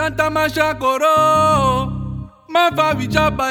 Kanta mashakoro, mafa wijaba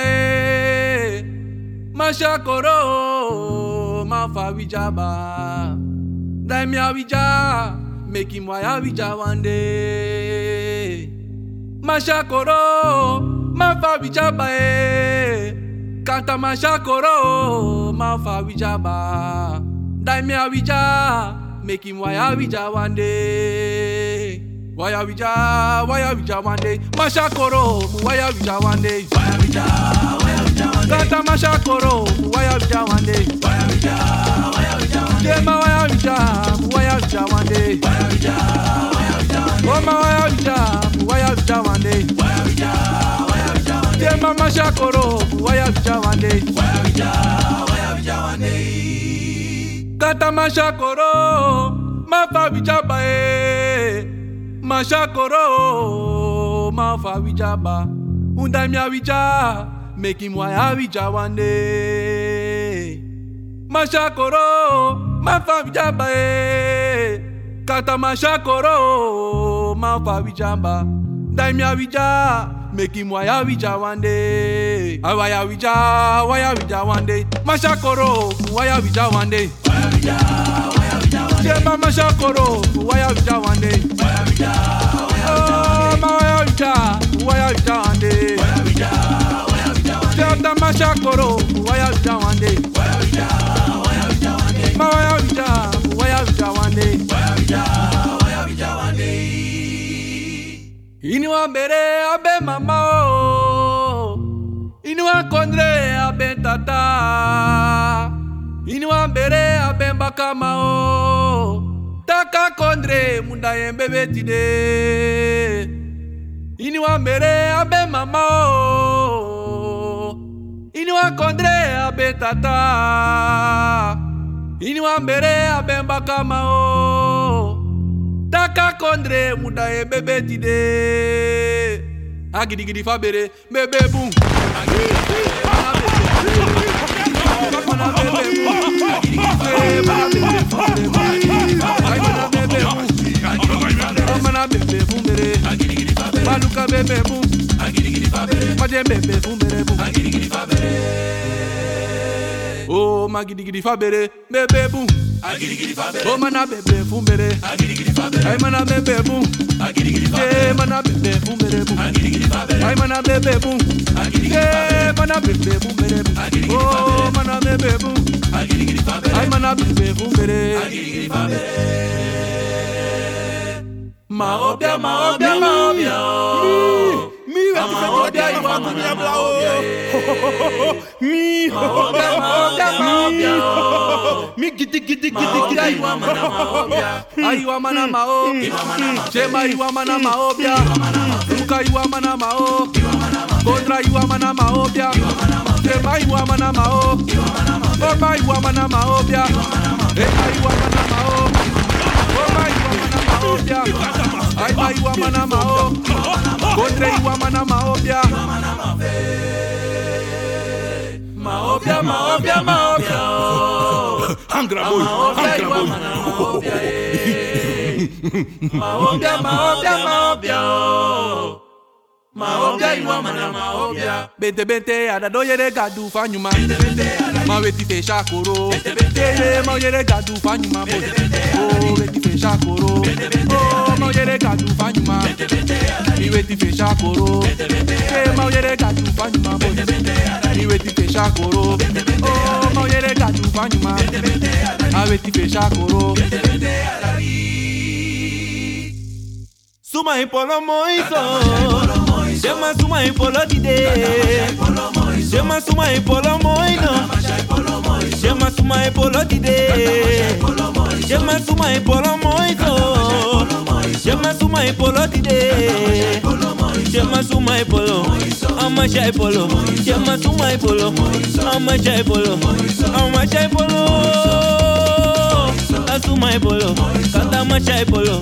mashakoro, mafa wijaba. Daimi awija, make him waya wija one day. Mashakoro, mafa wijaba Kanta mashakoro, mafa wijaba. Daimi awija, make him waya wija one day. Waya wija one day. Mashakoro, waya wija one day. Waya wija one day. Kanta mashakoro, waya wija one day. Waya wija one day. Dema waya wija one day. Waya wija one day. Oma waya wija one day. Waya wija one day. Dema mashakoro, waya wija one day. Waya wija one day. Kanta mashakoro, mafa wijaba Mashakoro, mafa wijaba. Undaimi awija, make him waya wija one day. Mashakoro, mafa wijaba Kanta mashakoro, mafa wijaba. Daimi awija, make him waya wija one day. Waya wija one day. Mashakoro, waya wija one day. Waya wija one day. Dema mashakoro, waya wija one day. Waya wija one day. Waya wija one day. Kanta mashakoro, waya wija one day. Waya wija one day. Ma waya wija one day. Waya wija one day. Ini wa bere abe mama o. Ini wa kondre abe tata. Ini wa bere abe bakama o. Taka kondre munda yembebe tide. Ini wa bere abe mama o. Ini wa kondre abe tata. Ini wa bere abe bakama o. Taka kondre munda yembebe tide. Agidi fabere bebe boom. Baluka bebe boom, maje bebe fumbere boom. Oh magidi fabere bebe boom. Oh mana bebe fumbere. Ay mana bebe boom. Yeah mana bebe fumbere boom. Ay mana bebe boom. Yeah mana bebe fumbere boom. Oh mana bebe boom. Ay mana bebe fumbere. Maobia. Mi Maobia iwa mana maobia. Mi gidi Maobia iwa mana maobia. Aiwa mana mao. Chema iwa mana maobia. Luka iwa mana mao. Kontra iwa mana maobia. Chema iwa mana mao. Oma iwa mana maobia. Eka iwa mana mao. Oma iwa mana maobia. Aiwa iwa mana mao. Kontra iwa mana maobia. Maobia. Angra boy. Maobia iwa mana maobia. Bente ada doyere gadu fanyuma. Ma weti fe shakoro. Ma yere gadu fanyuma. Oh weti fe shakoro. Oh ma yere gadu fanyuma. Mi weti fe shakoro. Ma yere gadu fanyuma. Mi weti fe shakoro. Oh ma yere gadu fanyuma. Ma weti fe shakoro. Suma ipolo moiso. Chama suma ipolo dide. Chama suma ipolo moino. Chama suma ipolo dide. Chama suma ipolo moiso. Chama suma ipolo dide. Chama suma ipolo. Amasha ipolo. Chama suma ipolo. Amasha ipolo. Amasha ipolo. Asuma ipolo. Kanta amasha ipolo.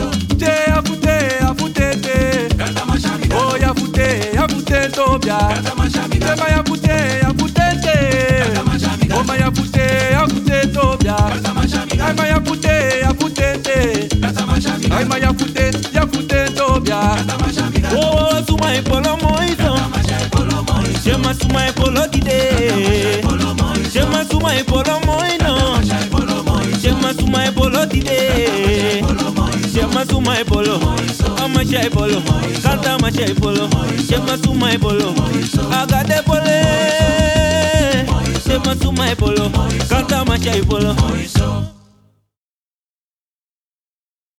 Oh yafute tobia. Tema yafute Oh ma yafute tobia. Ay ma yafute Ay ma yafute tobia. Oh Chema suma ipolo dide. Chema suma ipolo moino. Chema suma ipolo dide. Chema suma ipolo. Amasha ipolo. Kanta amasha ipolo. Chema suma ipolo. Agade pole. Chema suma ipolo. Kanta amasha ipolo.